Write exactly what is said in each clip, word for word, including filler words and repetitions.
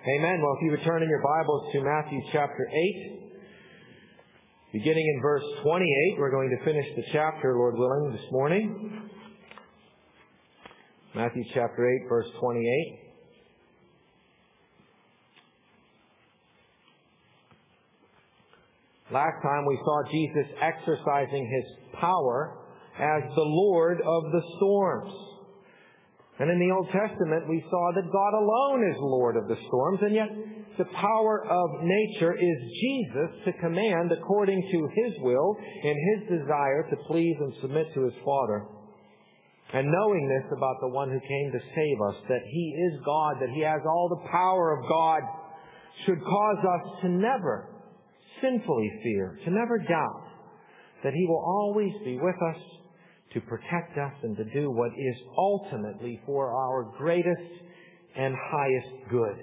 Amen. Well, if you would turn in your Bibles to Matthew chapter eight, beginning in verse twenty-eight, we're going to finish the chapter, Lord willing, this morning. Matthew chapter eight, verse twenty-eight. Last time we saw Jesus exercising His power as the Lord of the storms. And in the Old Testament, we saw that God alone is Lord of the storms, and yet the power of nature is Jesus to command according to His will and His desire to please and submit to His Father. And knowing this about the one who came to save us, that He is God, that He has all the power of God, should cause us to never sinfully fear, to never doubt that He will always be with us, to protect us and to do what is ultimately for our greatest and highest good.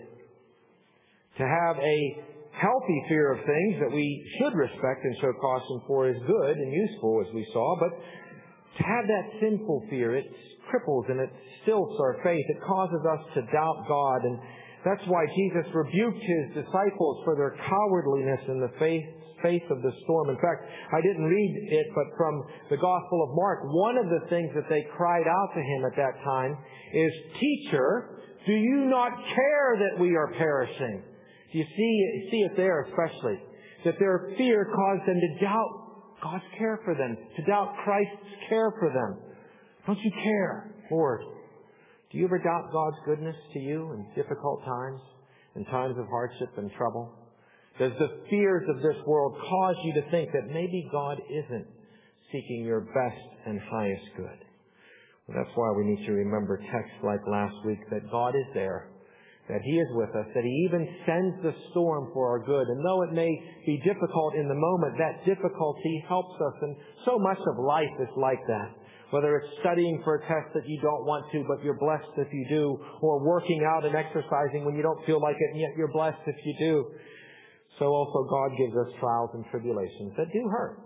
To have a healthy fear of things that we should respect and show caution for is good and useful, as we saw, but to have that sinful fear, it cripples and it stilts our faith. It causes us to doubt God, and that's why Jesus rebuked His disciples for their cowardliness in the faith face of the storm. In fact, I didn't read it, but from the Gospel of Mark, one of the things that they cried out to Him at that time is, "Teacher, do you not care that we are perishing?" You see, see it there especially, that their fear caused them to doubt God's care for them, to doubt Christ's care for them. Don't you care, Lord? Do you ever doubt God's goodness to you in difficult times, in times of hardship and trouble? Does the fears of this world cause you to think that maybe God isn't seeking your best and highest good? Well, that's why we need to remember texts like last week, that God is there, that He is with us, that He even sends the storm for our good. And though it may be difficult in the moment, that difficulty helps us. And so much of life is like that. Whether it's studying for a test that you don't want to, but you're blessed if you do, or working out and exercising when you don't feel like it, and yet you're blessed if you do. So also God gives us trials and tribulations that do hurt.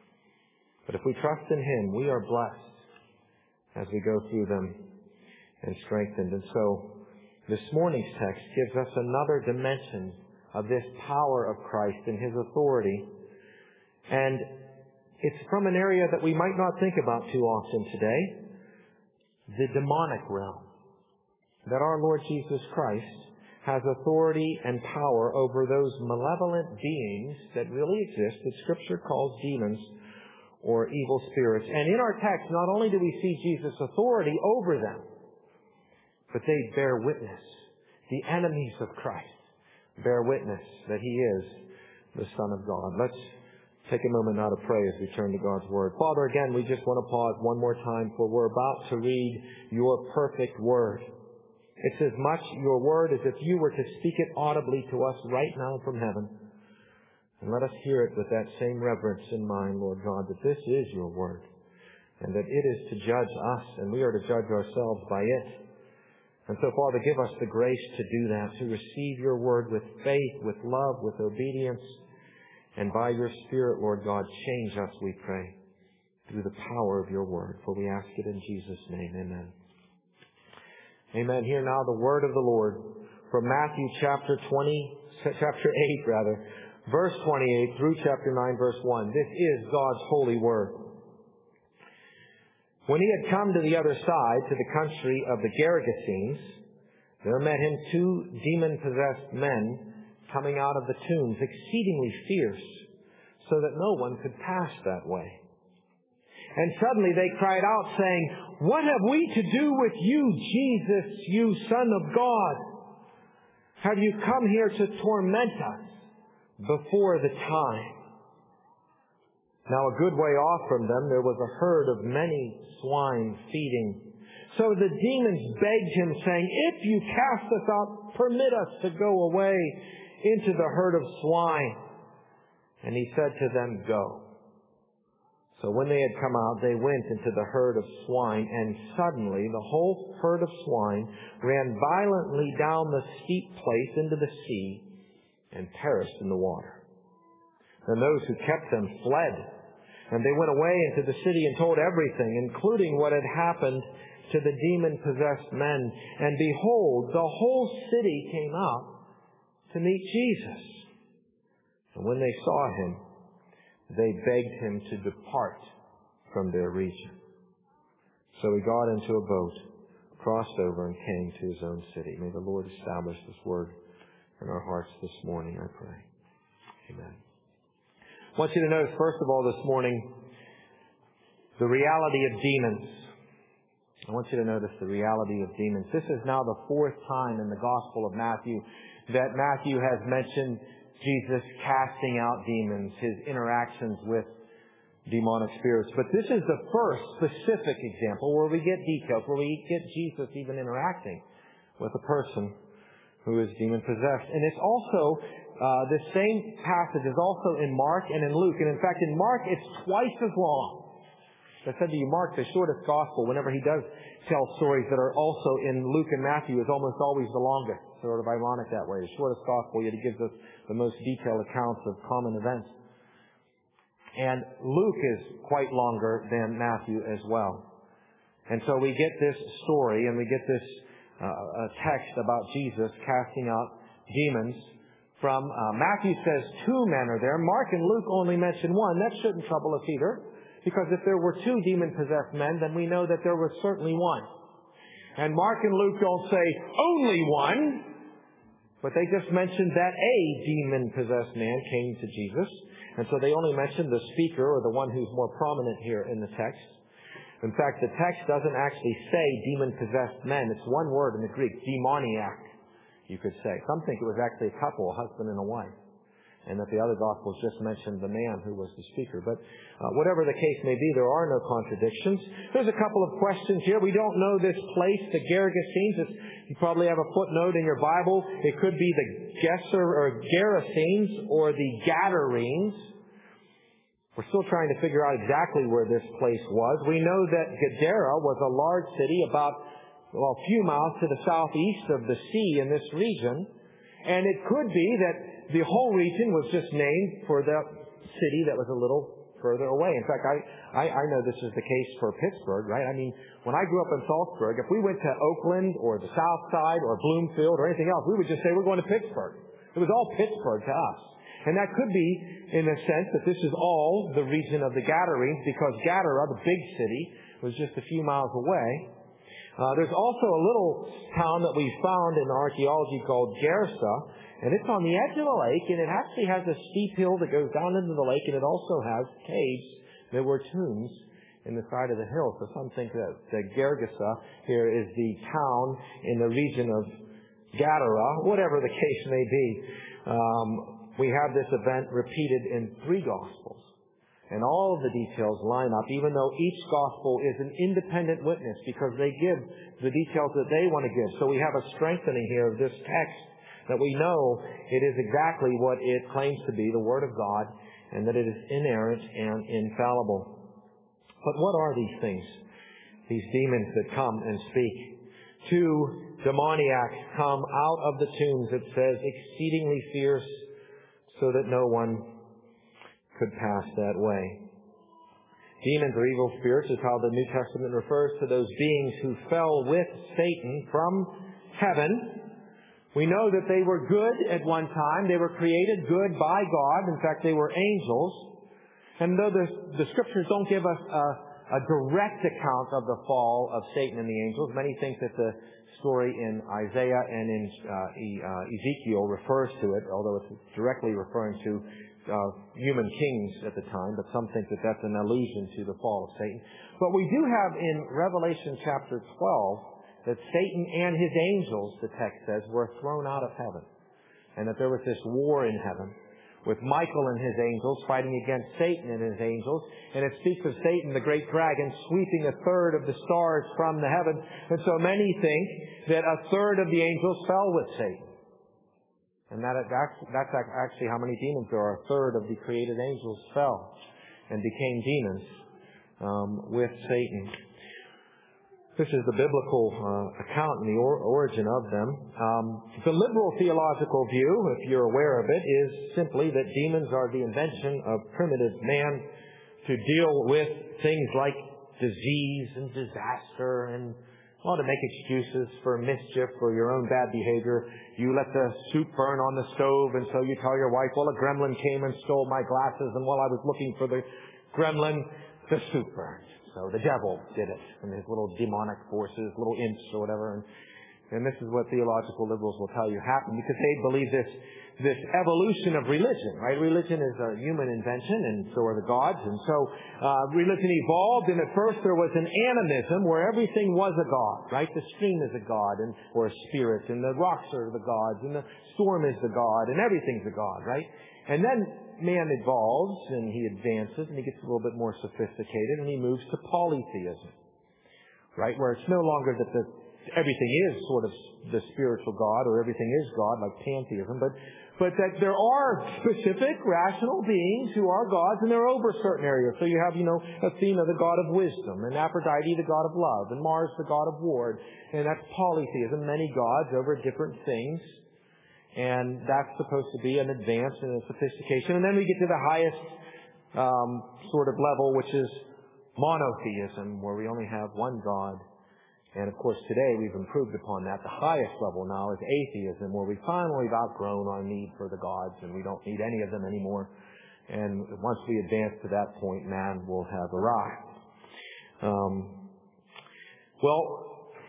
But if we trust in Him, we are blessed as we go through them and strengthened. And so this morning's text gives us another dimension of this power of Christ and His authority. And it's from an area that we might not think about too often today, the demonic realm. That our Lord Jesus Christ has authority and power over those malevolent beings that really exist, that Scripture calls demons or evil spirits. And in our text, not only do we see Jesus' authority over them, but they bear witness. The enemies of Christ bear witness that He is the Son of God. Let's take a moment now to pray as we turn to God's Word. Father, again, we just want to pause one more time, for we're about to read Your perfect Word. It's as much Your Word as if You were to speak it audibly to us right now from heaven. And let us hear it with that same reverence in mind, Lord God, that this is Your Word, and that it is to judge us, and we are to judge ourselves by it. And so, Father, give us the grace to do that, to receive Your Word with faith, with love, with obedience, and by Your Spirit, Lord God, change us, we pray, through the power of Your Word. For we ask it in Jesus' name. Amen. Amen. Hear now the word of the Lord from Matthew chapter twenty, chapter eight rather, verse twenty-eight through chapter nine, verse one. This is God's holy word. When He had come to the other side, to the country of the Gergesenes, there met Him two demon-possessed men coming out of the tombs, exceedingly fierce, so that no one could pass that way. And suddenly they cried out, saying, "What have we to do with You, Jesus, You Son of God? Have You come here to torment us before the time?" Now a good way off from them there was a herd of many swine feeding. So the demons begged Him, saying, "If You cast us out, permit us to go away into the herd of swine." And He said to them, "Go." So when they had come out, they went into the herd of swine, and suddenly the whole herd of swine ran violently down the steep place into the sea and perished in the water. Then those who kept them fled, and they went away into the city and told everything, including what had happened to the demon-possessed men. And behold, the whole city came out to meet Jesus. And when they saw him, they begged him to depart from their region. So he got into a boat, crossed over, and came to his own city. May the Lord establish this word in our hearts this morning, I pray. Amen. I want you to notice, first of all, this morning, the reality of demons. I want you to notice the reality of demons. This is now the fourth time in the Gospel of Matthew that Matthew has mentioned Jesus casting out demons, his interactions with demonic spirits. But this is the first specific example where we get details, where we get Jesus even interacting with a person who is demon-possessed. And it's also, uh, the same passage is also in Mark and in Luke. And in fact, in Mark, it's twice as long. I said to you, Mark, the shortest gospel, whenever he does tell stories that are also in Luke and Matthew, is almost always the longest. Sort of ironic that way. The shortest gospel, yet he gives us the most detailed accounts of common events. And Luke is quite longer than Matthew as well. And so we get this story and we get this uh, a text about Jesus casting out demons from, uh, Matthew says two men are there. Mark and Luke only mention one. That shouldn't trouble us either. Because if there were two demon-possessed men, then we know that there was certainly one. And Mark and Luke don't say only one, but they just mentioned that a demon-possessed man came to Jesus. And so they only mention the speaker, or the one who's more prominent here in the text. In fact, the text doesn't actually say demon-possessed men. It's one word in the Greek, demoniac, you could say. Some think it was actually a couple, a husband and a wife. And that the other Gospels just mentioned the man who was the speaker. But uh, whatever the case may be, there are no contradictions. There's a couple of questions here. We don't know this place, the Gergesenes. You probably have a footnote in your Bible. It could be the Gesser or Gerasenes or the Gadarenes. We're still trying to figure out exactly where this place was. We know that Gadara was a large city about well, a few miles to the southeast of the sea in this region. And it could be that the whole region was just named for the city that was a little further away. In fact, I, I, I know this is the case for Pittsburgh, right? I mean, when I grew up in Salzburg, if we went to Oakland or the South Side or Bloomfield or anything else, we would just say we're going to Pittsburgh. It was all Pittsburgh to us. And that could be, in a sense, that this is all the region of the Gadarenes, because Gadara, the big city, was just a few miles away. Uh, there's also a little town that we found in archaeology called Gersa, and it's on the edge of the lake, and it actually has a steep hill that goes down into the lake, and it also has caves. There were tombs in the side of the hill. So some think that, that Gergesa here is the town in the region of Gadara, whatever the case may be. Um, we have this event repeated in three Gospels. And all of the details line up, even though each Gospel is an independent witness, because they give the details that they want to give. So we have a strengthening here of this text, that we know it is exactly what it claims to be, the Word of God, and that it is inerrant and infallible. But what are these things? These demons that come and speak. Two demoniacs come out of the tombs, it says, exceedingly fierce, so that no one could pass that way. Demons or evil spirits is how the New Testament refers to those beings who fell with Satan from heaven. We know that they were good at one time. They were created good by God. In fact, they were angels. And though the, the Scriptures don't give us a, a direct account of the fall of Satan and the angels, many think that the story in Isaiah and in uh, e, uh, Ezekiel refers to it, although it's directly referring to uh, human kings at the time. But some think that that's an allusion to the fall of Satan. But we do have in Revelation chapter twelve that Satan and his angels, the text says, were thrown out of heaven. And that there was this war in heaven with Michael and his angels fighting against Satan and his angels. And it speaks of Satan, the great dragon, sweeping a third of the stars from the heaven. And so many think that a third of the angels fell with Satan. And that that's, that's actually how many demons there are. A third of the created angels fell and became demons um, with Satan. This is the biblical uh, account and the or- origin of them. Um, the liberal theological view, if you're aware of it, is simply that demons are the invention of primitive man to deal with things like disease and disaster and Well, to make excuses for mischief, for your own bad behavior. You let the soup burn on the stove, and so you tell your wife, well, a gremlin came and stole my glasses, and while I was looking for the gremlin, the soup burned. So the devil did it, and his little demonic forces, little imps or whatever. And, and this is what theological liberals will tell you happened, because they believe this this evolution of religion, right? Religion is a human invention, and so are the gods. And so uh, religion evolved, and at first there was an animism where everything was a god, right? The stream is a god, and or a spirit, and the rocks are the gods, and the storm is the god, and everything's a god, right? And then man evolves, and he advances, and he gets a little bit more sophisticated, and he moves to polytheism, right? Where it's no longer that the everything is sort of the spiritual God, or everything is God, like pantheism, but but that there are specific rational beings who are gods, and they're over certain areas. So you have, you know, Athena, the god of wisdom, and Aphrodite, the god of love, and Mars, the god of war, and that's polytheism, many gods over different things. And that's supposed to be an advance and a sophistication. And then we get to the highest um, sort of level, which is monotheism, where we only have one God. And, of course, today we've improved upon that. The highest level now is atheism, where we finally have outgrown our need for the gods, and we don't need any of them anymore. And once we advance to that point, man will have arrived. Um, well,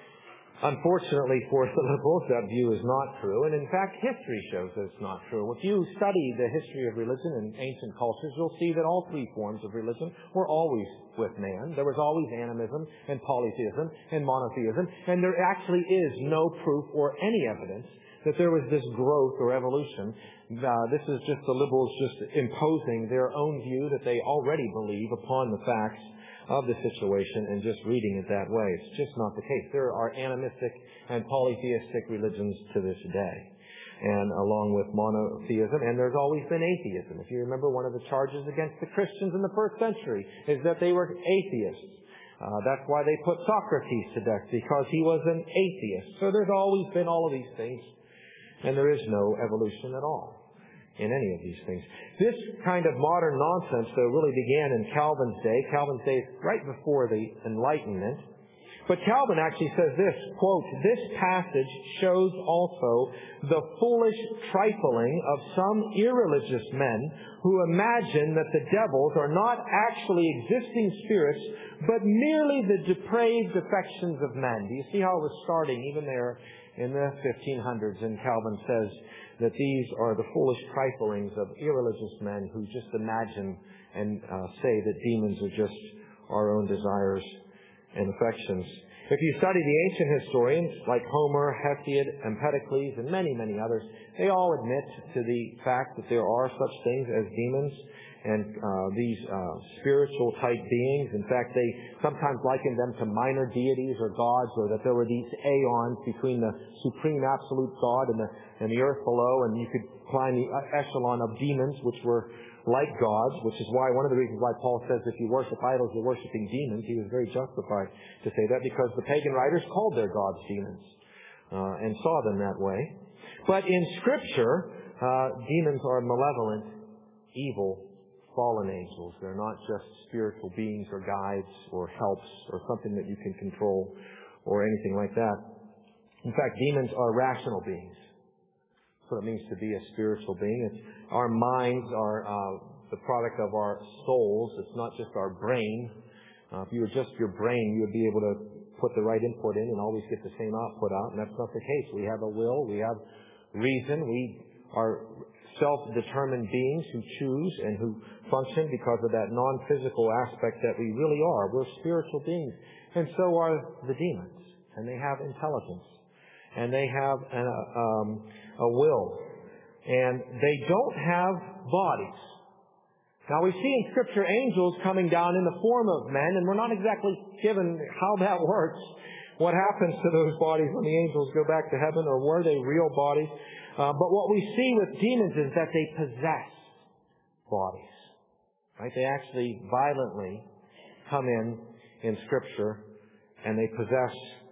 unfortunately for the liberals, that view is not true. And in fact, history shows that it's not true. If you study the history of religion in ancient cultures, you'll see that all three forms of religion were always with man. There was always animism and polytheism and monotheism. And there actually is no proof or any evidence that there was this growth or evolution. Uh, this is just the liberals just imposing their own view that they already believe upon the facts of the situation and just reading it that way. It's just not the case. There are animistic and polytheistic religions to this day, and along with monotheism, and there's always been atheism. If you remember, one of the charges against the Christians in the first century is that they were atheists. Uh, that's why they put Socrates to death, because he was an atheist. So there's always been all of these things, and there is no evolution at all in any of these things. This kind of modern nonsense, though, really began in Calvin's day. Calvin's day is right before the Enlightenment. But Calvin actually says this, quote, "This passage shows also the foolish trifling of some irreligious men who imagine that the devils are not actually existing spirits, but merely the depraved affections of men." Do you see how it was starting even there in the fifteen hundreds? And Calvin says that these are the foolish triflings of irreligious men who just imagine and uh, say that demons are just our own desires and affections. If you study the ancient historians like Homer, Hesiod, Empedocles, and many, many others, they all admit to the fact that there are such things as demons and uh, these uh, spiritual type beings. In fact, they sometimes liken them to minor deities or gods, or that there were these aeons between the supreme absolute God and the and the earth below, and you could climb the echelon of demons, which were like gods, which is why one of the reasons why Paul says if you worship idols, you're worshiping demons. He was very justified to say that, because the pagan writers called their gods demons uh, and saw them that way. But in Scripture, uh, demons are malevolent, evil, fallen angels. They're not just spiritual beings or guides or helps or something that you can control or anything like that. In fact, demons are rational beings. That's what it means to be a spiritual being. It's, our minds are uh, the product of our souls. It's not just our brain. Uh, if you were just your brain, you would be able to put the right input in and always get the same output out, and that's not the case. We have a will. We have reason. We are self-determined beings who choose and who function because of that non-physical aspect that we really are. We're spiritual beings. And so are the demons. And they have intelligence. And they have an, uh, um, a will. And they don't have bodies. Now we see in Scripture angels coming down in the form of men, and we're not exactly given how that works. What happens to those bodies when the angels go back to heaven, or were they real bodies? Uh, but what we see with demons is that they possess bodies. Right? They actually violently come in in Scripture, and they possess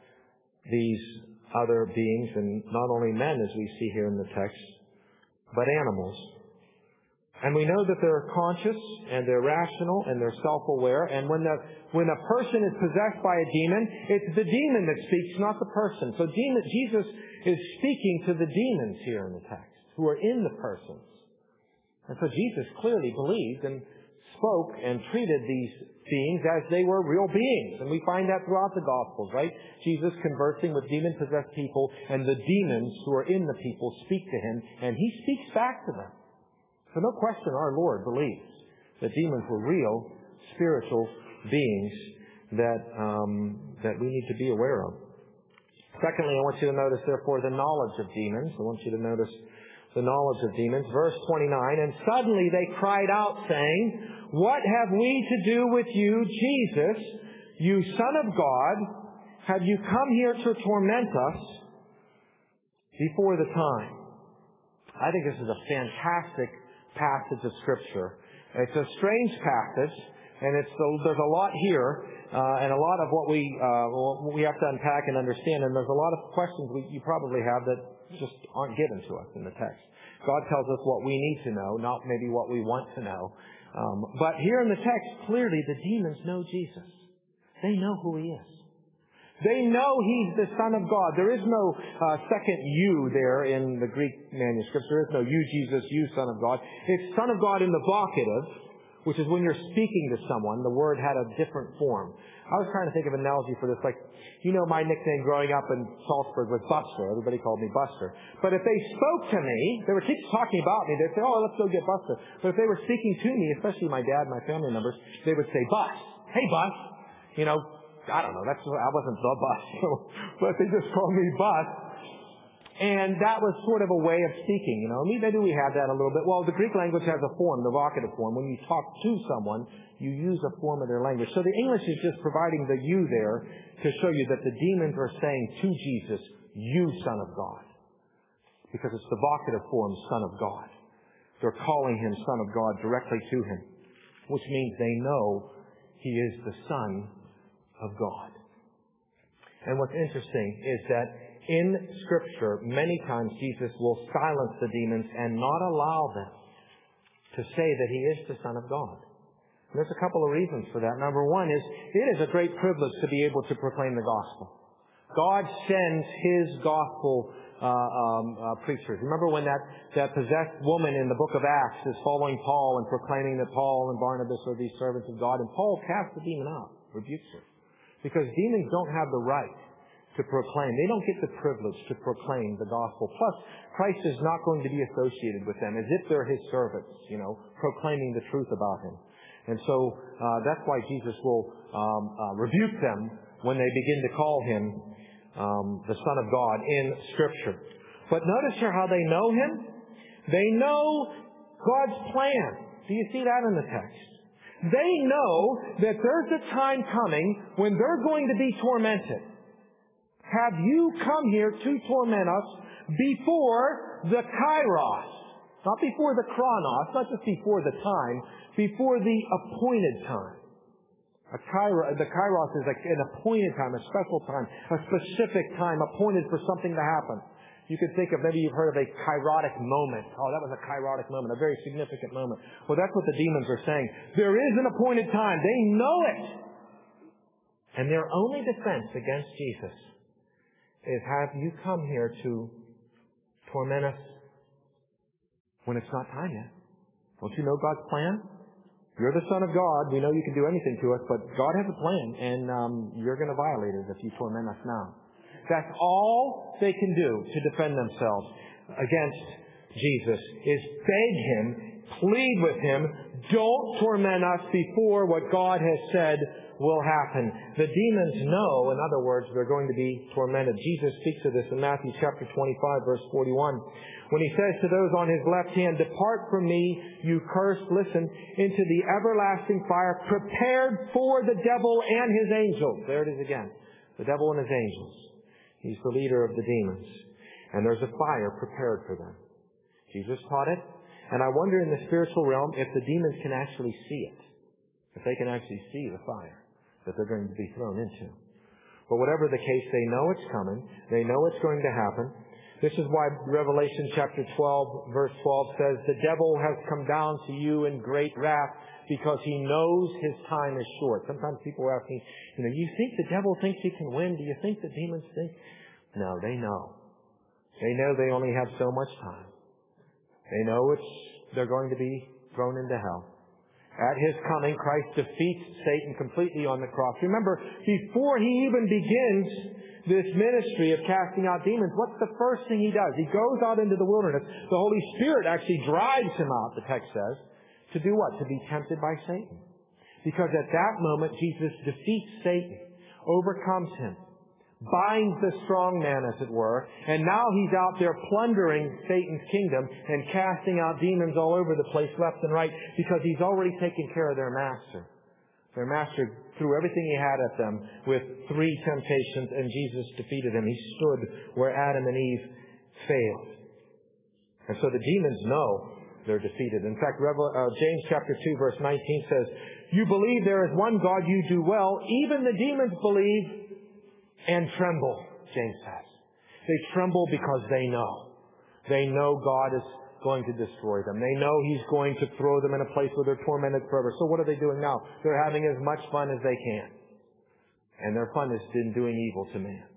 these other beings, and not only men, as we see here in the text, but animals. And we know that they're conscious and they're rational and they're self-aware. And when the when a person is possessed by a demon, it's the demon that speaks, not the person. So demon, Jesus is speaking to the demons here in the text, who are in the persons. And so Jesus clearly believed and spoke and treated these beings as they were real beings. And we find that throughout the Gospels, right? Jesus conversing with demon-possessed people, and the demons who are in the people speak to him, and he speaks back to them. So no question our Lord believes that demons were real, spiritual beings that um, that we need to be aware of. Secondly, I want you to notice, therefore, the knowledge of demons. I want you to notice the knowledge of demons. Verse twenty-nine, and suddenly they cried out, saying, what have we to do with you, Jesus, you Son of God? Have you come here to torment us before the time? I think this is a fantastic passage of Scripture. It's a strange passage, and it's a, there's a lot here, uh, and a lot of what we uh, we have to unpack and understand. And there's a lot of questions we, you probably have that just aren't given to us in the text. God tells us what we need to know, not maybe what we want to know. Um, but here in the text, clearly the demons know Jesus. They know who he is. They know he's the Son of God. There is no uh, second you there in the Greek manuscripts. There is no you, Jesus, you, Son of God. It's Son of God in the vocative, which is when you're speaking to someone, the word had a different form. I was trying to think of an analogy for this. Like, you know, my nickname growing up in Salzburg was Buster. Everybody called me Buster. But if they spoke to me, they were talking about me, they'd say, oh, let's go get Buster. But if they were speaking to me, especially my dad, my family members, they would say, Bus. Hey, Bus. You know, I don't know. That's I wasn't the Bus, but they just called me Bus. And that was sort of a way of speaking, you know. Maybe we have that a little bit. Well, the Greek language has a form, the vocative form. When you talk to someone, you use a form of their language. So the English is just providing the you there to show you that the demons are saying to Jesus, you Son of God. Because it's the vocative form, Son of God. They're calling him Son of God directly to him, which means they know he is the Son of God. And what's interesting is that in Scripture, many times Jesus will silence the demons and not allow them to say that he is the Son of God. And there's a couple of reasons for that. Number one is, it is a great privilege to be able to proclaim the gospel. God sends his gospel uh, um, uh, preachers. Remember when that, that possessed woman in the book of Acts is following Paul and proclaiming that Paul and Barnabas are these servants of God, and Paul casts the demon out, rebukes her. Because demons don't have the right to proclaim. They don't get the privilege to proclaim the gospel. Plus, Christ is not going to be associated with them as if they're his servants, you know, proclaiming the truth about him. And so uh, that's why Jesus will um, uh, rebuke them when they begin to call him um, the Son of God in Scripture. But notice here how they know him. They know God's plan. Do you see that in the text? They know that there's a time coming when they're going to be tormented. Have you come here to torment us before the kairos? Not before the chronos, not just before the time, before the appointed time. A kairos, the kairos is like an appointed time, a special time, a specific time appointed for something to happen. You could think of, maybe you've heard of a kairotic moment. Oh, that was a kairotic moment, a very significant moment. Well, that's what the demons are saying. There is an appointed time. They know it. And their only defense against Jesus is, have you come here to torment us when it's not time yet? Don't you know God's plan? You're the Son of God. We know you can do anything to us, but God has a plan, and um, you're going to violate it if you torment us now. That's all they can do to defend themselves against Jesus, is beg him, plead with him, don't torment us before what God has said will happen. The demons know, in other words, they're going to be tormented. Jesus speaks of this in Matthew chapter twenty-five, verse forty-one. When he says to those on his left hand, depart from me, you cursed, listen, into the everlasting fire prepared for the devil and his angels. There it is again. The devil and his angels. He's the leader of the demons. And there's a fire prepared for them. Jesus taught it. And I wonder in the spiritual realm if the demons can actually see it. If they can actually see the fire that they're going to be thrown into. But whatever the case, they know it's coming. They know it's going to happen. This is why Revelation chapter twelve, verse twelve says, the devil has come down to you in great wrath because he knows his time is short. Sometimes people ask me, you know, you think the devil thinks he can win? Do you think the demons think? No, they know. They know they only have so much time. They know it's, they're going to be thrown into hell. At His coming, Christ defeats Satan completely on the cross. Remember, before He even begins this ministry of casting out demons, what's the first thing He does? He goes out into the wilderness. The Holy Spirit actually drives Him out, the text says, to do what? To be tempted by Satan. Because at that moment, Jesus defeats Satan, overcomes him, binds the strong man, as it were, and now He's out there plundering Satan's kingdom and casting out demons all over the place, left and right, because He's already taken care of their master. Their master threw everything he had at them with three temptations, and Jesus defeated him. He stood where Adam and Eve failed. And so the demons know they're defeated. In fact, James chapter two, verse nineteen says, you believe there is one God, you do well. Even the demons believe and tremble, James says. They tremble because they know. They know God is going to destroy them. They know He's going to throw them in a place where they're tormented forever. So what are they doing now? They're having as much fun as they can. And their fun is in doing evil to man.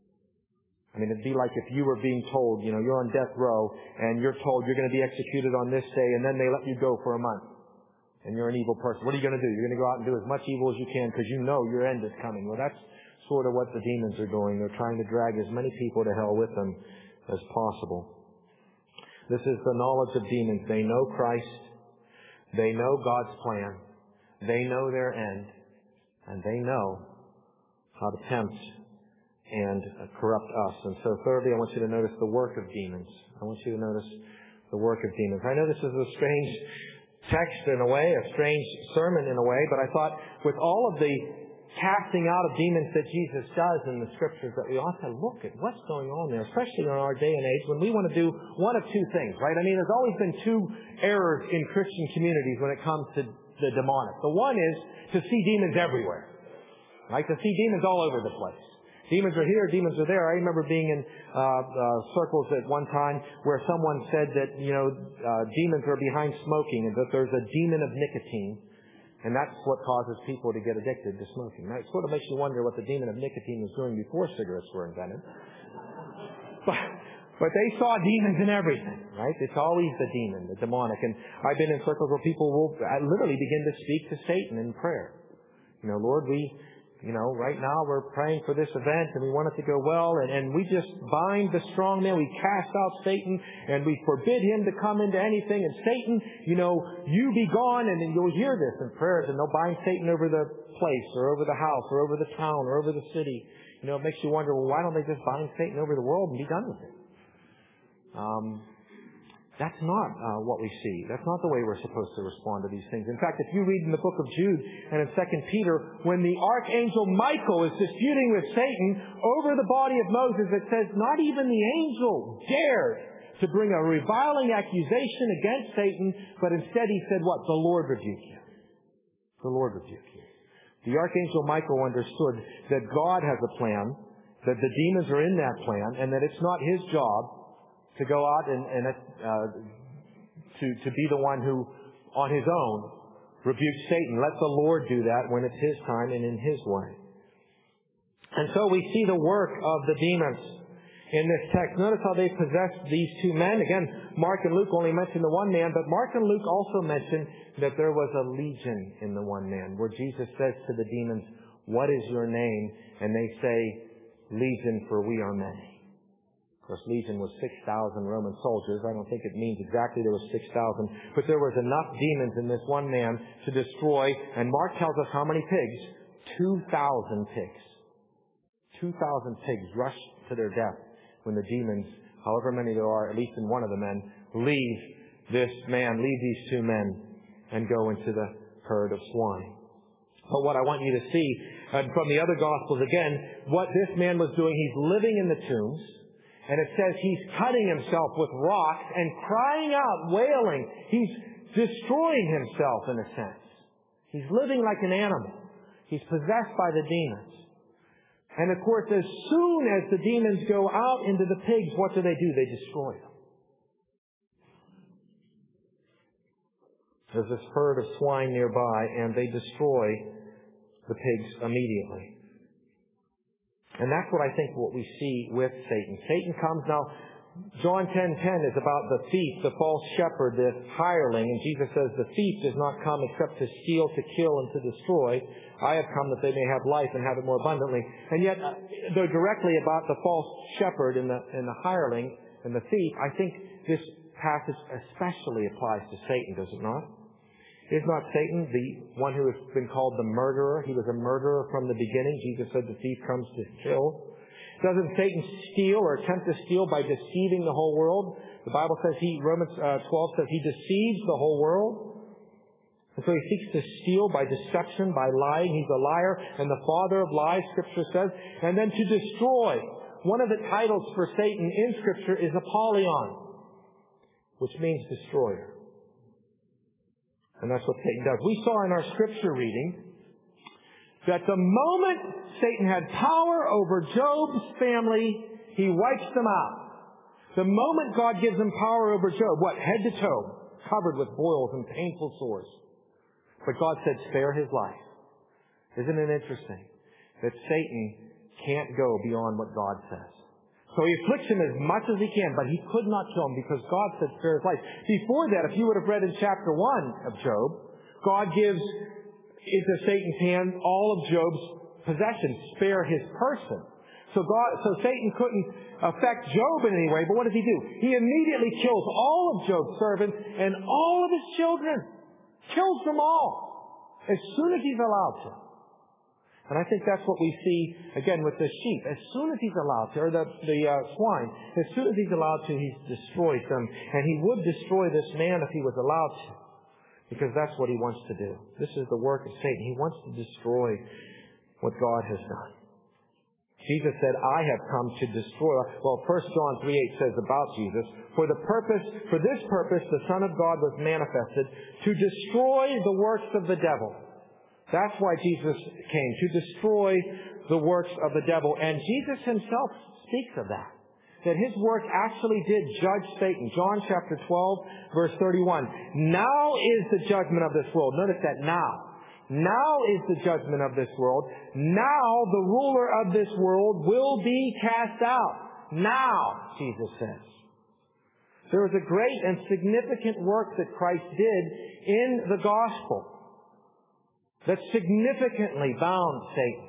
I mean, it'd be like if you were being told, you know, you're on death row and you're told you're going to be executed on this day, and then they let you go for a month. And you're an evil person. What are you going to do? You're going to go out and do as much evil as you can because you know your end is coming. Well, that's sort of what the demons are doing. They're trying to drag as many people to hell with them as possible. This is the knowledge of demons. They know Christ. They know God's plan. They know their end. And they know how to tempt and corrupt us. And so thirdly, I want you to notice the work of demons. I want you to notice the work of demons. I know this is a strange text in a way, a strange sermon in a way, but I thought with all of the casting out of demons that Jesus does in the Scriptures, that we ought to look at what's going on there, especially in our day and age when we want to do one of two things, right? I mean, there's always been two errors in Christian communities when it comes to the demonic. The one is to see demons everywhere, right? To see demons all over the place. Demons are here, demons are there. I remember being in uh, uh, circles at one time where someone said that, you know, uh, demons are behind smoking and that there's a demon of nicotine. And that's what causes people to get addicted to smoking. That sort of makes you wonder what the demon of nicotine was doing before cigarettes were invented. But, but they saw demons in everything, right? It's always the demon, the demonic. And I've been in circles where people will literally begin to speak to Satan in prayer. You know, Lord, we, you know, right now we're praying for this event and we want it to go well. And, and we just bind the strong man. We cast out Satan and we forbid him to come into anything. And Satan, you know, you be gone. And then you'll hear this in prayers, and they'll bind Satan over the place or over the house or over the town or over the city. You know, it makes you wonder, well, why don't they just bind Satan over the world and be done with it? Um, That's not uh, what we see. That's not the way we're supposed to respond to these things. In fact, if you read in the book of Jude and in Second Peter, when the archangel Michael is disputing with Satan over the body of Moses, it says, not even the angel dared to bring a reviling accusation against Satan, but instead he said what? The Lord rebuke you. The Lord rebuke you. The archangel Michael understood that God has a plan, that the demons are in that plan, and that it's not his job to go out and, and uh, to, to be the one who, on his own, rebukes Satan. Let the Lord do that when it's His time and in His way. And so we see the work of the demons in this text. Notice how they possessed these two men. Again, Mark and Luke only mention the one man, but Mark and Luke also mention that there was a legion in the one man, where Jesus says to the demons, what is your name? And they say, Legion, for we are many. Of course, legion was six thousand Roman soldiers. I don't think it means exactly there was six thousand, but there was enough demons in this one man to destroy, and Mark tells us how many pigs? two thousand pigs. two thousand pigs rushed to their death when the demons, however many there are, at least in one of the men, leave this man, leave these two men, and go into the herd of swine. But what I want you to see, uh, from the other Gospels again, what this man was doing, he's living in the tombs. And it says he's cutting himself with rocks and crying out, wailing. He's destroying himself in a sense. He's living like an animal. He's possessed by the demons. And of course, as soon as the demons go out into the pigs, what do they do? They destroy them. There's this herd of swine nearby, and they destroy the pigs immediately. And that's what I think what we see with Satan. Satan comes now. John ten ten is about the thief, the false shepherd, the hireling. And Jesus says, the thief does not come except to steal, to kill, and to destroy. I have come that they may have life and have it more abundantly. And yet, though directly about the false shepherd and the, and the hireling and the thief, I think this passage especially applies to Satan, does it not? Is not Satan the one who has been called the murderer? He was a murderer from the beginning. Jesus said the thief comes to kill. Doesn't Satan steal or attempt to steal by deceiving the whole world? The Bible says he, Romans uh, twelve says he deceives the whole world. And so he seeks to steal by deception, by lying. He's a liar and the father of lies, Scripture says. And then to destroy. One of the titles for Satan in Scripture is Apollyon, which means destroyer. And that's what Satan does. We saw in our Scripture reading that the moment Satan had power over Job's family, he wipes them out. The moment God gives him power over Job, what? Head to toe, covered with boils and painful sores. But God said, spare his life. Isn't it interesting that Satan can't go beyond what God says? So he afflicts him as much as he can, but he could not kill him because God said spare his life. Before that, if you would have read in chapter one of Job, God gives into Satan's hand all of Job's possessions, spare his person. So God, so Satan couldn't affect Job in any way, but what does he do? He immediately kills all of Job's servants and all of his children. Kills them all. As soon as he's allowed to. And I think that's what we see, again, with the sheep. As soon as he's allowed to, or the, the uh, swine, as soon as he's allowed to, he destroys them. And he would destroy this man if he was allowed to. Because that's what he wants to do. This is the work of Satan. He wants to destroy what God has done. Jesus said, I have come to destroy. Well, First John three eight says about Jesus, For the purpose, for this purpose, the Son of God was manifested to destroy the works of the devil. That's why Jesus came, to destroy the works of the devil. And Jesus himself speaks of that. That his work actually did judge Satan. John chapter twelve, verse thirty-one. Now is the judgment of this world. Notice that now. Now is the judgment of this world. Now the ruler of this world will be cast out. Now, Jesus says. There was a great and significant work that Christ did in the gospel that significantly bound Satan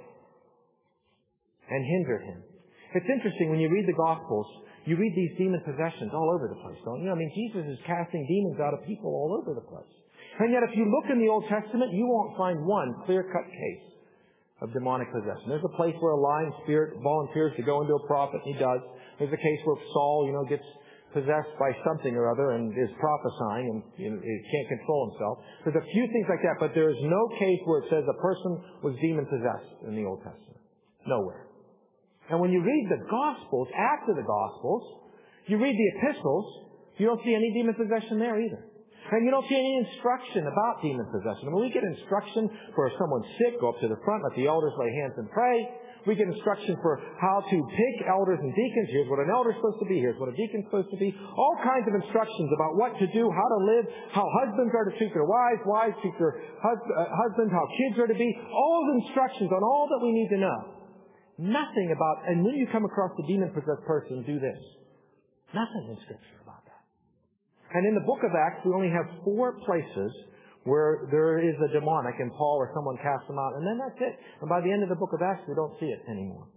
and hindered him. It's interesting, when you read the Gospels, you read these demon possessions all over the place, don't you? I mean, Jesus is casting demons out of people all over the place. And yet, if you look in the Old Testament, you won't find one clear-cut case of demonic possession. There's a place where a lying spirit volunteers to go into a prophet, and he does. There's a case where Saul, you know, gets possessed by something or other and is prophesying and you know, he can't control himself. There's a few things like that, but there is no case where it says a person was demon-possessed in the Old Testament. Nowhere. And when you read the Gospels, after the Gospels, you read the epistles, you don't see any demon possession there either. And you don't see any instruction about demon possession. When we get instruction for if someone's sick, go up to the front, let the elders lay hands and pray. We get instruction for how to pick elders and deacons. Here's what an elder's supposed to be. Here's what a deacon's supposed to be. All kinds of instructions about what to do, how to live, how husbands are to treat their wives, wives treat their hus- uh, husbands, how kids are to be. All the instructions on all that we need to know. Nothing about, and when you come across a demon-possessed person, do this. Nothing in Scripture about that. And in the book of Acts, we only have four places where there is a demonic and Paul or someone casts them out. And then that's it. And by the end of the book of Acts, we don't see it anymore.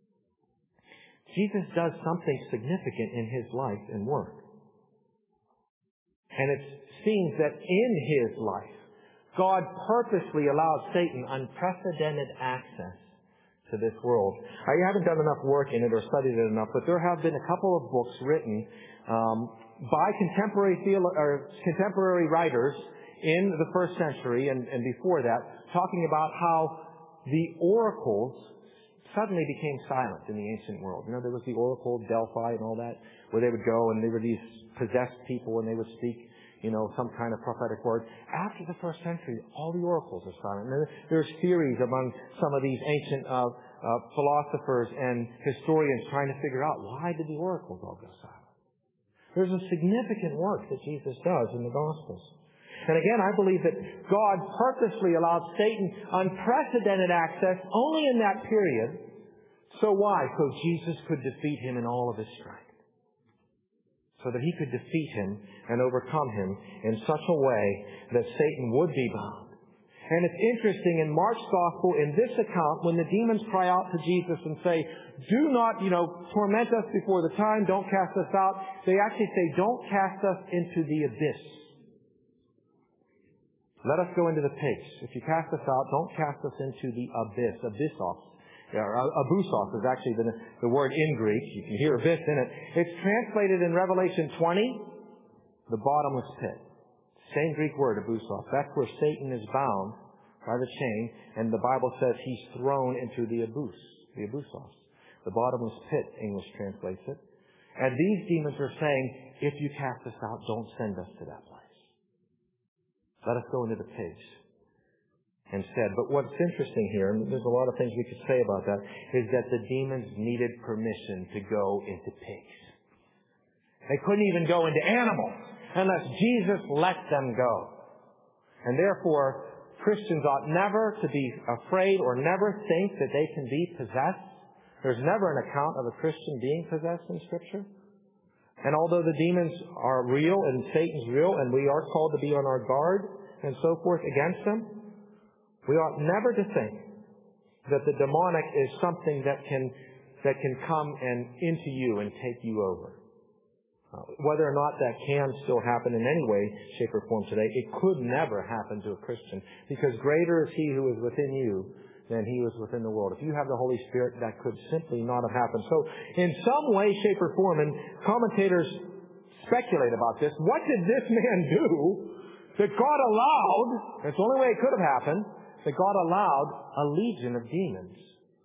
Jesus does something significant in his life and work. And it seems that in his life, God purposely allowed Satan unprecedented access to this world. I haven't done enough work in it or studied it enough, but there have been a couple of books written um, by contemporary theolo- or contemporary writers in the first century and, and before that, talking about how the oracles suddenly became silent in the ancient world. You know, there was the Oracle of Delphi and all that, where they would go and they were these possessed people and they would speak, you know, some kind of prophetic word. After the first century, all the oracles are silent. And there's theories among some of these ancient uh, uh, philosophers and historians trying to figure out, why did the oracles all go silent? There's a significant work that Jesus does in the Gospels. And again, I believe that God purposely allowed Satan unprecedented access only in that period. So why? So Jesus could defeat him in all of his strength. So that he could defeat him and overcome him in such a way that Satan would be bound. And it's interesting, in Mark's Gospel, in this account, when the demons cry out to Jesus and say, do not, you know, torment us before the time, don't cast us out, they actually say, don't cast us into the abyss. Let us go into the pigs. If you cast us out, don't cast us into the abyss, abyssos. Yeah, abusos is actually the, the word in Greek. You can hear abyss in it. It's translated in Revelation twenty, the bottomless pit. Same Greek word, abusos. That's where Satan is bound by the chain, and the Bible says he's thrown into the abus, the abusos. The bottomless pit, English translates it. And these demons are saying, if you cast us out, don't send us to that place. Let us go into the pigs instead. But what's interesting here, and there's a lot of things we could say about that, is that the demons needed permission to go into pigs. They couldn't even go into animals unless Jesus let them go. And therefore, Christians ought never to be afraid or never think that they can be possessed. There's never an account of a Christian being possessed in Scripture. And although the demons are real and Satan's real, and we are called to be on our guard and so forth against them, we ought never to think that the demonic is something that can that can come and into you and take you over. Uh, whether or not that can still happen in any way, shape, or form today, it could never happen to a Christian, because greater is He who is within you than he was within the world. If you have the Holy Spirit, that could simply not have happened. So, in some way, shape, or form, and commentators speculate about this, what did this man do that God allowed? That's the only way it could have happened. That God allowed a legion of demons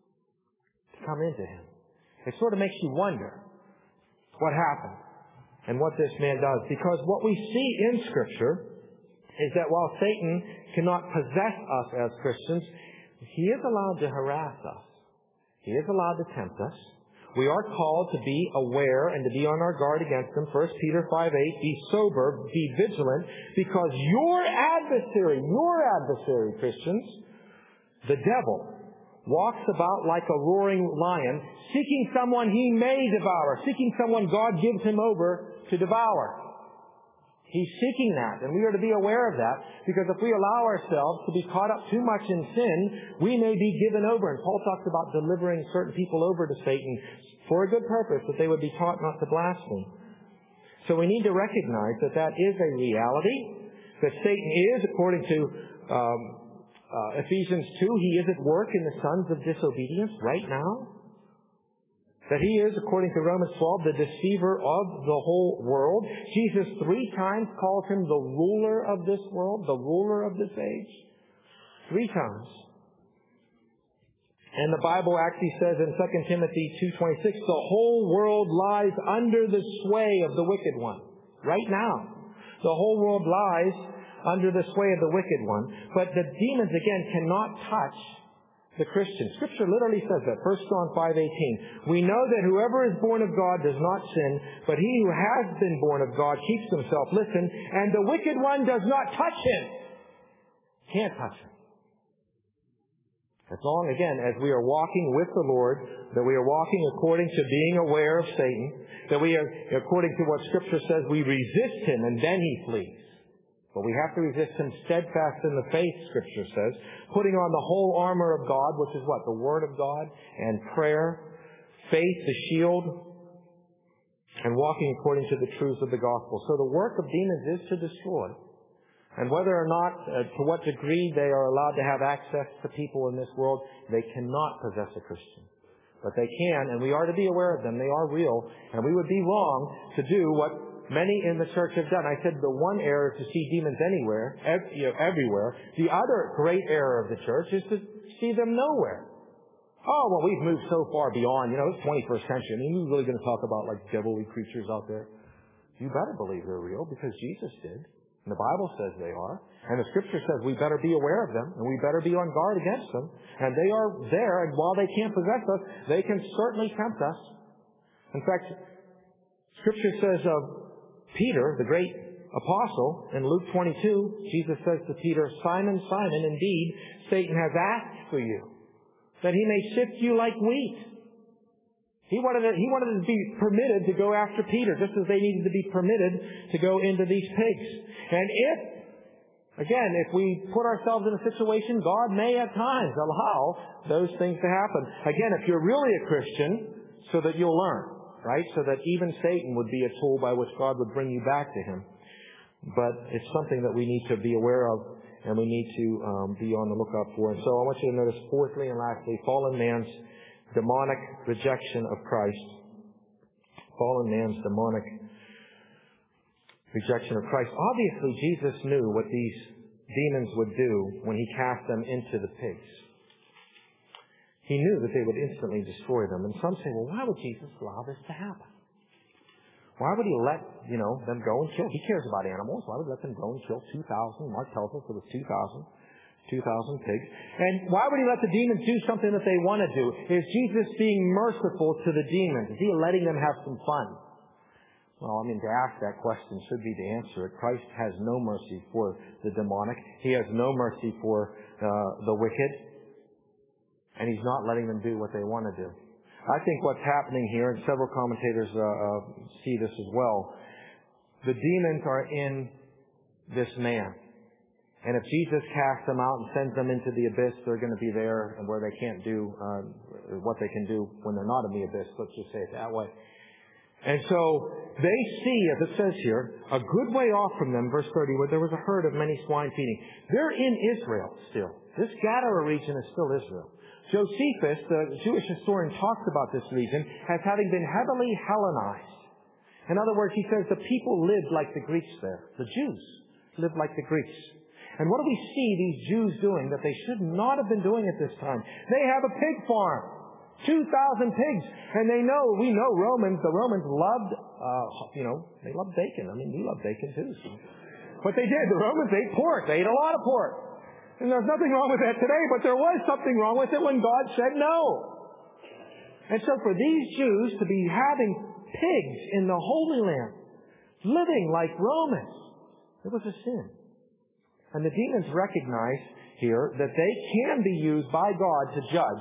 to come into him. It sort of makes you wonder what happened and what this man does. Because what we see in Scripture is that while Satan cannot possess us as Christians, he is allowed to harass us. He is allowed to tempt us. We are called to be aware and to be on our guard against them. First Peter five eight, be sober, be vigilant, because your adversary, your adversary, Christians, the devil, walks about like a roaring lion, seeking someone he may devour, seeking someone God gives him over to devour. He's seeking that, and we are to be aware of that, because if we allow ourselves to be caught up too much in sin, we may be given over. And Paul talks about delivering certain people over to Satan for a good purpose, that they would be taught not to blaspheme. So we need to recognize that that is a reality, that Satan is, according to um, uh, Ephesians two, he is at work in the sons of disobedience right now. That he is, according to Romans twelve, the deceiver of the whole world. Jesus three times calls him the ruler of this world, the ruler of this age. Three times. And the Bible actually says in Second Timothy two twenty-six, the whole world lies under the sway of the wicked one. Right now. The whole world lies under the sway of the wicked one. But the demons, again, cannot touch the Christian. Scripture literally says that. First John five eighteen. We know that whoever is born of God does not sin, but he who has been born of God keeps himself. Listen, and the wicked one does not touch him. Can't touch him. As long, again, as we are walking with the Lord, that we are walking according to being aware of Satan, that we are, according to what Scripture says, we resist him and then he flees. But we have to resist him steadfast in the faith, Scripture says, putting on the whole armor of God, which is what? The Word of God and prayer, faith, the shield, and walking according to the truths of the gospel. So the work of demons is to destroy. And whether or not, uh, to what degree they are allowed to have access to people in this world, they cannot possess a Christian. But they can, and we are to be aware of them. They are real, and we would be wrong to do what many in the church have done. I said the one error is to see demons anywhere, ev- you know, everywhere. The other great error of the church is to see them nowhere. Oh, well, we've moved so far beyond, you know, it's twenty-first century. I mean, you're really going to talk about like devilly creatures out there? You better believe they're real, because Jesus did. And the Bible says they are. And the Scripture says we better be aware of them, and we better be on guard against them. And they are there, and while they can't possess us, they can certainly tempt us. In fact, Scripture says of Peter, the great apostle, in Luke twenty-two, Jesus says to Peter, Simon, Simon, indeed, Satan has asked for you, that he may sift you like wheat. He wanted, to, he wanted to be permitted to go after Peter, just as they needed to be permitted to go into these pigs. And if, again, if we put ourselves in a situation, God may at times allow those things to happen. Again, if you're really a Christian, so that you'll learn, right? So that even Satan would be a tool by which God would bring you back to Him. But it's something that we need to be aware of, and we need to um, be on the lookout for. And so I want you to notice, fourthly and lastly, fallen man's demonic rejection of Christ. Fallen man's demonic rejection of Christ. Obviously, Jesus knew what these demons would do when He cast them into the pigs. He knew that they would instantly destroy them. And some say, well, why would Jesus allow this to happen? Why would He let, you know, them go and kill? He cares about animals. Why would He let them go and kill two thousand? Mark tells us it was two thousand. two thousand pigs. And why would He let the demons do something that they want to do? Is Jesus being merciful to the demons? Is He letting them have some fun? Well, I mean, to ask that question should be to answer it. Christ has no mercy for the demonic. He has no mercy for uh, the wicked. And He's not letting them do what they want to do. I think what's happening here, and several commentators uh, uh, see this as well, the demons are in this man. And if Jesus casts them out and sends them into the abyss, they're going to be there and where they can't do uh, what they can do when they're not in the abyss. Let's just say it that way. And so they see, as it says here, a good way off from them, verse thirty, where there was a herd of many swine feeding. They're in Israel still. This Gadara region is still Israel. Josephus, the Jewish historian, talks about this region as having been heavily Hellenized. In other words, he says the people lived like the Greeks there. The Jews lived like the Greeks. And what do we see these Jews doing that they should not have been doing at this time? They have a pig farm. two thousand pigs. And they know, we know Romans, the Romans loved, uh, you know, they loved bacon. I mean, we love bacon too. So. But they did. The Romans ate pork. They ate a lot of pork. And there's nothing wrong with that today, but there was something wrong with it when God said no. And so for these Jews to be having pigs in the Holy Land, living like Romans, it was a sin. And the demons recognize here that they can be used by God to judge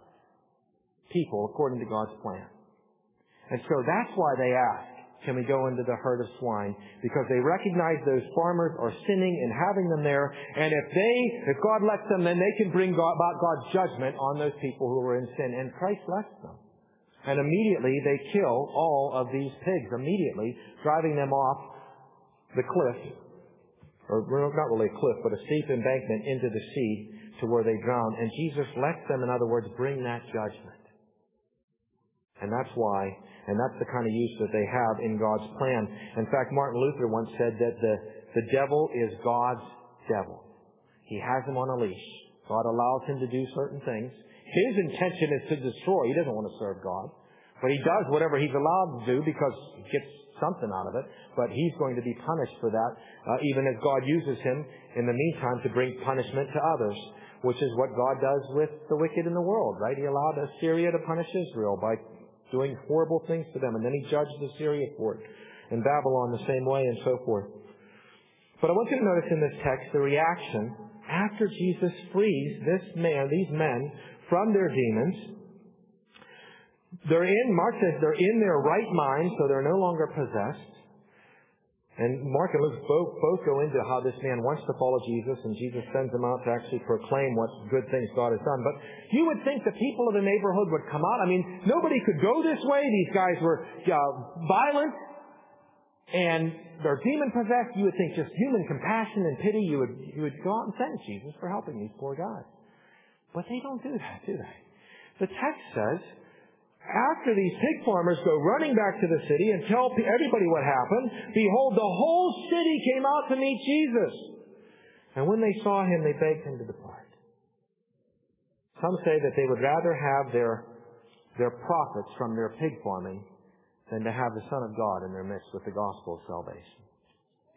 people according to God's plan. And so that's why they ask, can we go into the herd of swine? Because they recognize those farmers are sinning and having them there. And if they, if God lets them, then they can bring God, about God's judgment on those people who are in sin. And Christ lets them. And immediately they kill all of these pigs. Immediately driving them off the cliff. Or not really a cliff, but a steep embankment into the sea to where they drown. And Jesus lets them, in other words, bring that judgment. And that's why, and that's the kind of use that they have in God's plan. In fact, Martin Luther once said that the, the devil is God's devil. He has him on a leash. God allows him to do certain things. His intention is to destroy. He doesn't want to serve God. But he does whatever he's allowed to do because he gets something out of it. But he's going to be punished for that, uh, even as God uses him in the meantime to bring punishment to others, which is what God does with the wicked in the world, right? He allowed Assyria to punish Israel by doing horrible things to them, and then he judged Assyria for it, and Babylon the same way, and so forth. But I want you to notice in this text the reaction after Jesus frees this man, these men, from their demons. They're in, Mark says, they're in their right mind, so they're no longer possessed. And Mark and Luke both, both go into how this man wants to follow Jesus, and Jesus sends him out to actually proclaim what good things God has done. But you would think the people of the neighborhood would come out. I mean, nobody could go this way. These guys were uh, violent, and they're demon-possessed. You would think just human compassion and pity, you would, you would go out and thank Jesus for helping these poor guys. But they don't do that, do they? The text says, after these pig farmers go running back to the city and tell everybody what happened, behold, the whole city came out to meet Jesus. And when they saw him, they begged him to depart. Some say that they would rather have their, their profits from their pig farming than to have the Son of God in their midst with the gospel of salvation.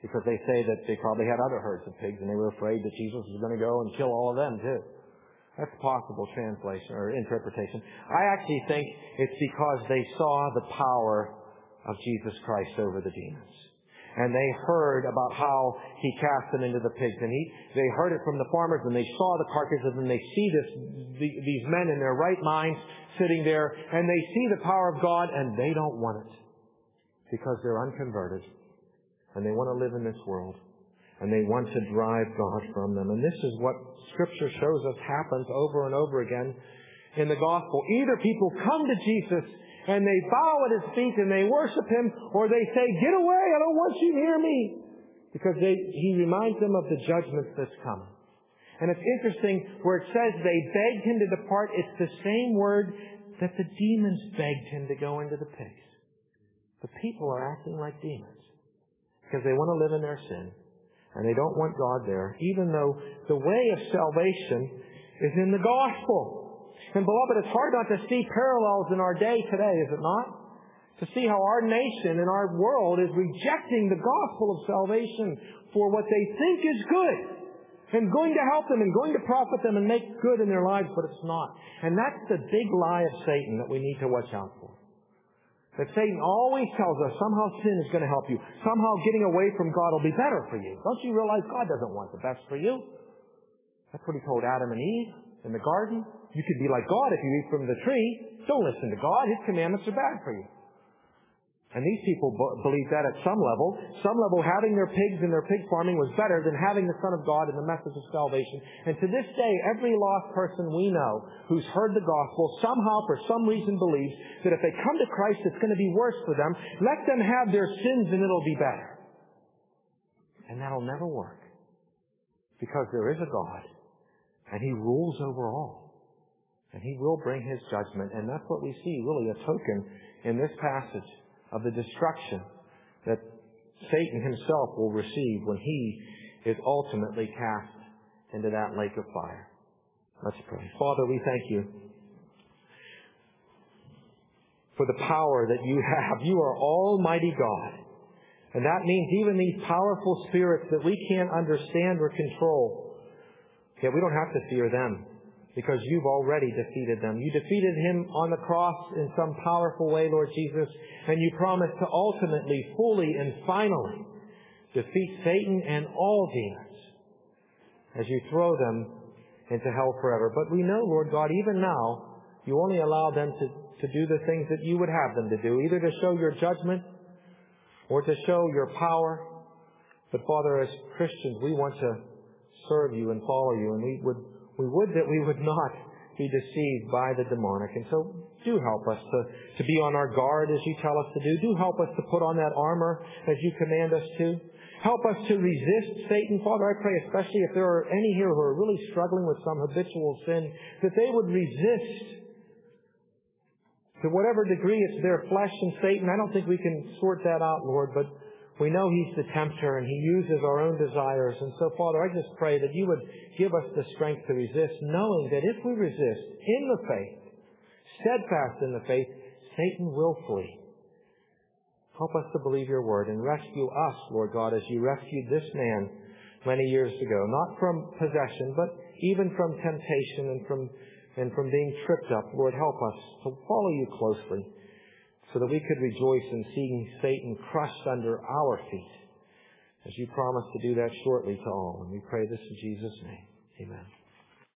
Because they say that they probably had other herds of pigs and they were afraid that Jesus was going to go and kill all of them too. That's a possible translation or interpretation. I actually think it's because they saw the power of Jesus Christ over the demons. And they heard about how He cast them into the pigs. And he, they heard it from the farmers, and they saw the carcasses, and they see this, the, these men in their right minds sitting there, and they see the power of God, and they don't want it because they're unconverted, and they want to live in this world, and they want to drive God from them. And this is what Scripture shows us happens over and over again in the gospel. Either people come to Jesus and they bow at His feet and they worship Him, or they say, "Get away, I don't want you near me." Because they, He reminds them of the judgment that's coming. And it's interesting, where it says they begged Him to depart, it's the same word that the demons begged Him to go into the pigs. The people are acting like demons because they want to live in their sin and they don't want God there, even though the way of salvation is in the gospel. And beloved, it's hard not to see parallels in our day today, is it not? To see how our nation and our world is rejecting the gospel of salvation for what they think is good and going to help them and going to profit them and make good in their lives, but it's not. And that's the big lie of Satan that we need to watch out for. That Satan always tells us somehow sin is going to help you. Somehow getting away from God will be better for you. Don't you realize God doesn't want the best for you? That's what He told Adam and Eve in the garden. You could be like God if you eat from the tree. Don't listen to God. His commandments are bad for you. And these people b- believe that at some level. Some level, having their pigs and their pig farming was better than having the Son of God and the message of salvation. And to this day, every lost person we know who's heard the gospel somehow, for some reason, believes that if they come to Christ, it's going to be worse for them. Let them have their sins and it'll be better. And that'll never work. Because there is a God. And He rules over all. And He will bring His judgment. And that's what we see, really, a token in this passage of the destruction that Satan himself will receive when he is ultimately cast into that lake of fire. Let's pray. Father, we thank You for the power that You have. You are Almighty God. And that means even these powerful spirits that we can't understand or control, yet we don't have to fear them, because You've already defeated them. You defeated Him on the cross in some powerful way, Lord Jesus, and You promised to ultimately, fully, and finally defeat Satan and all demons as You throw them into hell forever. But we know, Lord God, even now, You only allow them to, to do the things that You would have them to do, either to show Your judgment or to show Your power. But Father, as Christians, we want to serve You and follow You, and we would We would that we would not be deceived by the demonic. And so do help us to, to be on our guard as You tell us to do. Do help us to put on that armor as You command us to. Help us to resist Satan. Father, I pray especially if there are any here who are really struggling with some habitual sin, that they would resist to whatever degree it's their flesh and Satan. I don't think we can sort that out, Lord, but we know he's the tempter and he uses our own desires. And so, Father, I just pray that You would give us the strength to resist, knowing that if we resist in the faith, steadfast in the faith, Satan will flee. Help us to believe Your word and rescue us, Lord God, as You rescued this man many years ago, not from possession, but even from temptation and from, and from being tripped up. Lord, help us to follow You closely, so that we could rejoice in seeing Satan crushed under our feet, as You promised to do that shortly to all. And we pray this in Jesus' name. Amen.